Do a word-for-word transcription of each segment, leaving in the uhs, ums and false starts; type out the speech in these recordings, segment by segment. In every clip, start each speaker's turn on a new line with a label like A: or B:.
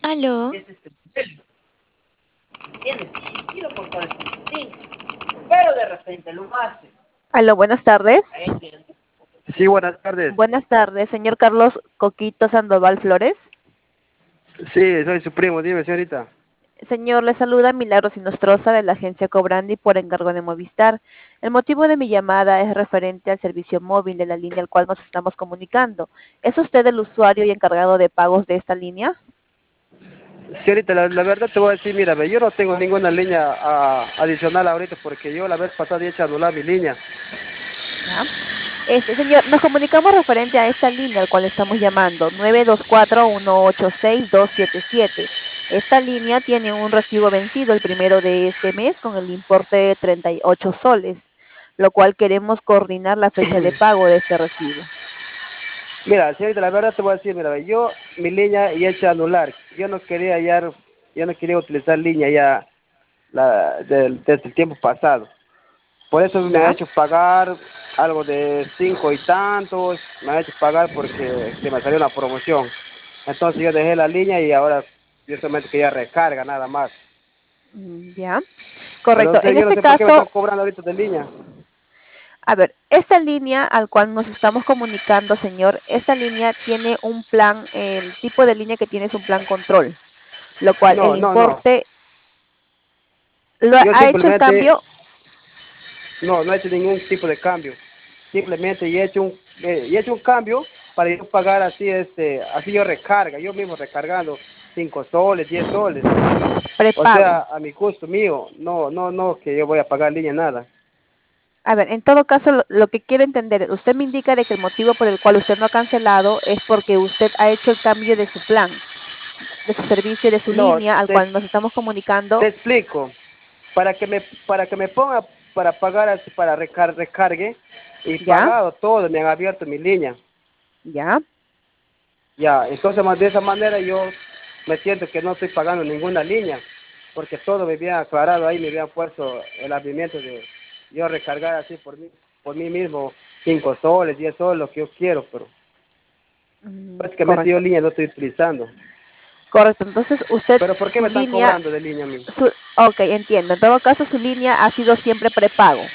A: Aló,
B: Ese es el modelo, ¿entiendes? Y lo por el cinco, pero de repente lo hace.
C: Aló, buenas tardes.
B: ¿Entiendes? Sí, buenas tardes.
C: Buenas tardes, señor Carlos Coquito Sandoval Flores.
B: Sí, soy su primo, dime, señorita.
C: Señor, le saluda Milagros Sinostroza de la agencia Cobrandi por encargo de Movistar. El motivo de mi llamada es referente al servicio móvil de la línea al cual nos estamos comunicando. ¿Es usted el usuario y encargado de pagos de esta línea?
B: Señorita, la, la verdad te voy a decir, mira, ve, yo no tengo ninguna línea ah, adicional ahorita porque yo la vez pasada he hecho anular mi línea.
C: ¿Ya? Este, señor, nos comunicamos referente a esta línea al cual estamos llamando, nueve dos cuatro, uno ocho seis, dos siete siete. Esta línea tiene un recibo vencido el primero de este mes con el importe de treinta y ocho soles, lo cual queremos coordinar la fecha de pago de este recibo.
B: Mira, señorita, la verdad te voy a decir, mira, ve, yo mi línea y he hecho anular. Yo no quería ya, yo no quería utilizar línea ya la, del- desde el tiempo pasado. Por eso me ha
C: ¿Ya?
B: hecho pagar algo de cinco y tantos, me ha hecho pagar porque se me salió una promoción. Entonces yo dejé la línea y ahora yo solamente quería recarga nada más.
C: Mm, ¿Ya?
B: Pero
C: Correcto.
B: usted,
C: En
B: yo no
C: este
B: sé por qué me están
C: caso,
B: cobrando ahorita de línea.
C: a ver, esta línea al cual nos estamos comunicando, señor, esta línea tiene un plan, el tipo de línea que tiene es un plan control, lo cual el
B: No, no, no.
C: importe lo
B: Yo
C: ha hecho el
B: simplemente,
C: cambio.
B: no, no he hecho ningún tipo de cambio. Simplemente he hecho un, eh, he hecho un cambio para yo pagar así, este, así yo recarga, yo mismo recargando cinco soles, diez soles. O
C: Prepago.
B: sea, a mi gusto mío, no, no, no, que yo voy a pagar línea nada.
C: A ver, en todo caso, lo, lo que quiero entender, usted me indica de que el motivo por el cual usted no ha cancelado es porque usted ha hecho el cambio de su plan, de su servicio, de su
B: No,
C: línea al
B: te,
C: cual nos estamos
B: te
C: comunicando.
B: explico. Para que me, para que me ponga para pagar así, para recar, recargue y
C: ¿Ya?
B: pagado todo, me han abierto mi línea.
C: ¿Ya?
B: Ya, entonces más de esa manera yo me siento que no estoy pagando ninguna línea, porque todo me había aclarado ahí, me habían puesto el abrimiento de yo recargar así por mí, por mí mismo, cinco soles, diez soles, lo que yo quiero, pero
C: Mm,
B: prácticamente yo
C: correcto.
B: línea no estoy utilizando.
C: Correcto. Entonces, usted,
B: Pero ¿por qué
C: su
B: me están
C: línea,
B: cobrando de línea a mí?
C: su, ok, entiendo. En todo caso, su línea ha sido siempre prepago.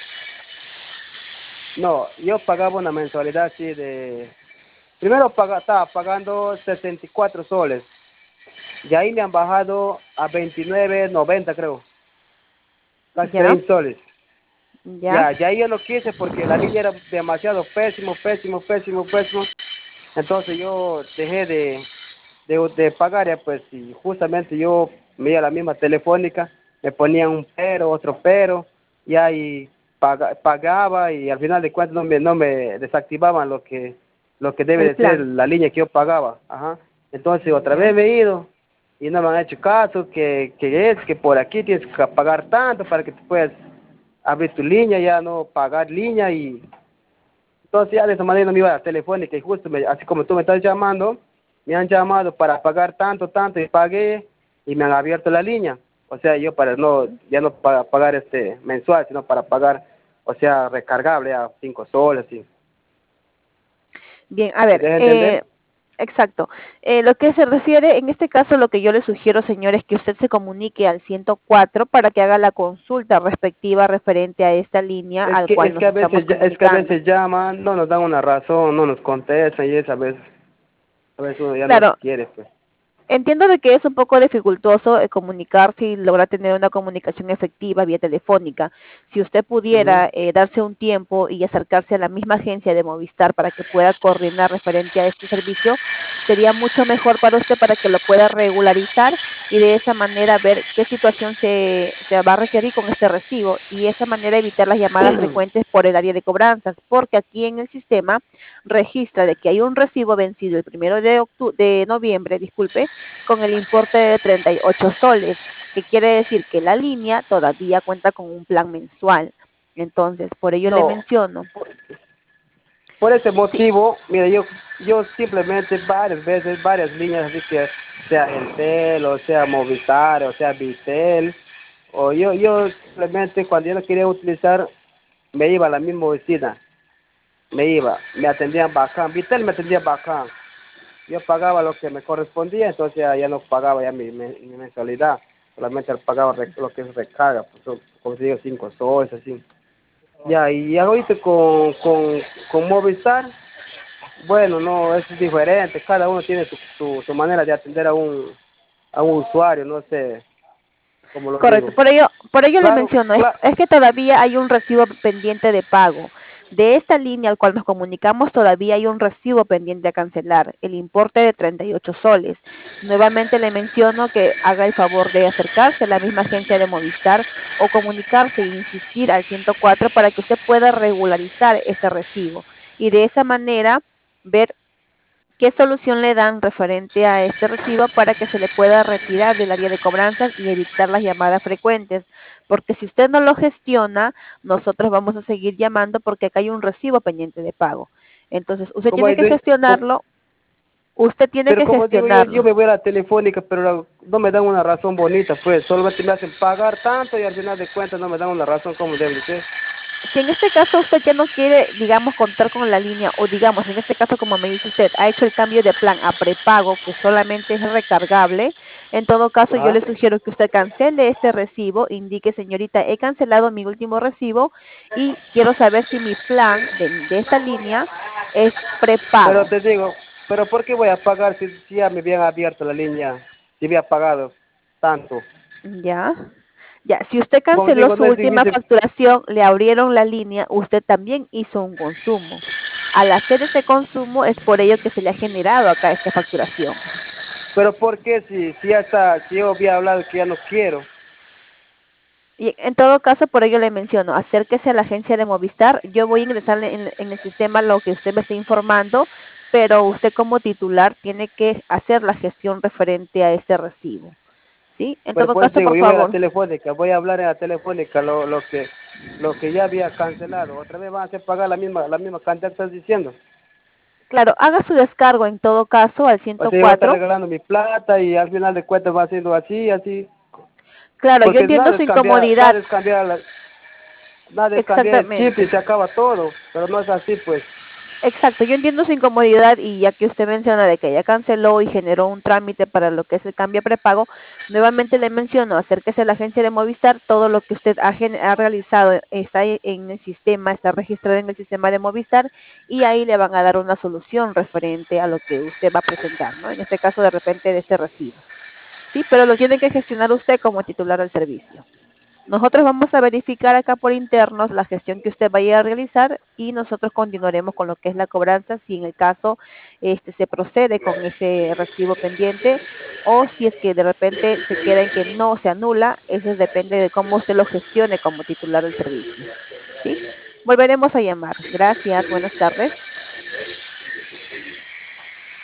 B: No, yo pagaba una mensualidad así de... Primero paga, estaba pagando sesenta y cuatro soles. Y ahí me han bajado a veintinueve noventa creo. Casi
C: ¿Ya?
B: treinta soles.
C: ¿Ya?
B: Ya, ya ahí yo lo quise porque la línea era demasiado pésimo, pésimo, pésimo, pésimo. Entonces yo dejé de, de, de pagar ya pues y justamente yo me iba a la misma telefónica, me ponían un pero, otro pero, y ahí paga, pagaba y al final de cuentas no me, no me desactivaban lo que lo que debe
C: El
B: de ser
C: plan.
B: la línea que yo pagaba. Ajá. Entonces otra
C: ¿Ya?
B: vez me he ido y no me han hecho caso, que, que es que por aquí tienes que pagar tanto para que te puedas abrir tu línea, ya no pagar línea y entonces ya de esa manera no me iba a la telefónica y justo me- así como tú me estás llamando, me han llamado para pagar tanto, tanto y pagué y me han abierto la línea. O sea, yo para no, ya no para pagar este mensual, sino para pagar, o sea, recargable a cinco soles, y
C: Bien, a
B: ¿me
C: ver,
B: deja entender?
C: eh, exacto. Eh, lo que se refiere, en este caso, lo que yo le sugiero, señor, es que usted se comunique al ciento cuatro para que haga la consulta respectiva referente a esta línea
B: Es
C: al
B: que,
C: cual
B: es que
C: nos
B: a
C: estamos
B: veces, ya- es que a
C: comunicando.
B: veces llaman, no nos dan una razón, no nos contestan y esa vez, a veces uno ya no
C: Claro,
B: quiere, pues.
C: entiendo de que es un poco dificultoso eh, comunicarse y lograr tener una comunicación efectiva vía telefónica. Si usted
B: Ujú.
C: pudiera eh, darse un tiempo y acercarse a la misma agencia de Movistar para que pueda coordinar referente a este servicio, sería mucho mejor para usted para que lo pueda regularizar y de esa manera ver qué situación se, se va a requerir con este recibo y de esa manera evitar las llamadas frecuentes por el área de cobranzas, porque aquí en el sistema registra de que hay un recibo vencido el primero de, octu de noviembre, disculpe, con el importe de treinta y ocho soles, que quiere decir que la línea todavía cuenta con un plan mensual. Entonces, por ello le
B: No,
C: menciono.
B: por ese
C: Sí,
B: motivo, mira, yo yo simplemente varias veces, varias líneas, así que sea Entel, o sea Movistar, o sea Vitel, o yo yo simplemente cuando yo no quería utilizar, me iba a la misma oficina, me iba, me atendían bacán, Vitel me atendía bacán, yo pagaba lo que me correspondía, entonces ya, ya no pagaba ya mi, mi, mi mensualidad, solamente pagaba re- lo que es recarga, pues, son, como te digo, cinco soles, así. Ya, y ahorita con, con, con Movistar, bueno, no, es diferente, cada uno tiene su, su, su manera de atender a un, a un usuario, no sé cómo lo
C: Correcto,
B: digo.
C: por ello, por ello le
B: Claro,
C: menciono, es,
B: claro,
C: es que todavía hay un recibo pendiente de pago. De esta línea al cual nos comunicamos, todavía hay un recibo pendiente a cancelar, el importe de treinta y ocho soles. Nuevamente le menciono que haga el favor de acercarse a la misma agencia de Movistar o comunicarse e insistir al ciento cuatro para que usted pueda regularizar este recibo y de esa manera ver qué solución le dan referente a este recibo para que se le pueda retirar del área de cobranzas y evitar las llamadas frecuentes. Porque si usted no lo gestiona, nosotros vamos a seguir llamando porque acá hay un recibo pendiente de pago. Entonces, usted
B: como
C: tiene
B: hay
C: que
B: de- co-
C: gestionarlo, usted tiene
B: pero
C: que
B: como digo yo, yo
C: gestionarlo.
B: me voy a la telefónica, pero no no me dan una razón bonita, pues, solamente me hacen pagar tanto y al final de cuentas no me dan una razón como debe ser.
C: Si en este caso usted ya no quiere, digamos, contar con la línea, o digamos, en este caso, como me dice usted, ha hecho el cambio de plan a prepago, que solamente es recargable, en todo caso, yo
B: Ajá.
C: le sugiero que usted cancele este recibo, indique, señorita, he cancelado mi último recibo y quiero saber si mi plan de, de esta línea es
B: Pero
C: prepago.
B: te digo, pero ¿por qué voy a pagar si, si ya me habían abierto la línea, si había pagado tanto?
C: ¿Ya? Ya, si usted
B: Como
C: canceló
B: digo,
C: su
B: no es
C: última
B: difícil,
C: facturación, le abrieron la línea, usted también hizo un consumo. Al hacer ese consumo es por ello que se le ha generado acá esta facturación.
B: pero ¿por qué si, si ya está, si yo había hablado que ya no quiero?
C: Y en todo caso, por ello le menciono, acérquese a la agencia de Movistar. Yo voy a ingresarle en, en el sistema lo que usted me está informando, pero usted como titular tiene que hacer la gestión referente a este recibo. ¿Sí? En
B: Pero
C: todo
B: pues
C: caso,
B: digo,
C: por
B: yo voy a la
C: favor.
B: telefónica, voy a hablar en la telefónica lo, lo que lo que ya había cancelado. Otra vez van a hacer pagar la misma la misma cantidad que estás diciendo.
C: Claro, haga su descargo en todo caso al
B: O sea, yo voy a estar
C: ciento cuatro.
B: regalando mi plata y al final de cuentas va siendo así, así.
C: Claro, yo
B: Porque
C: entiendo
B: nada
C: su
B: es cambiar,
C: incomodidad.
B: nada es cambiar, la- nada es cambiar el chip y
C: Exactamente.
B: se acaba todo. Pero no es así, pues.
C: Exacto, yo entiendo su incomodidad y ya que usted menciona de que ya canceló y generó un trámite para lo que es el cambio a prepago, nuevamente le menciono, acérquese a la agencia de Movistar, todo lo que usted ha, gen- ha realizado está ahí en el sistema, está registrado en el sistema de Movistar y ahí le van a dar una solución referente a lo que usted va a presentar, ¿no? En este caso, de repente, de este recibo. Sí, pero lo tiene que gestionar usted como titular del servicio. Nosotros vamos a verificar acá por internos la gestión que usted vaya a realizar y nosotros continuaremos con lo que es la cobranza si en el caso este, se procede con ese recibo pendiente o si es que de repente se queda en que no se anula, eso depende de cómo usted lo gestione como titular del servicio. ¿Sí? Volveremos a llamar. Gracias, buenas tardes.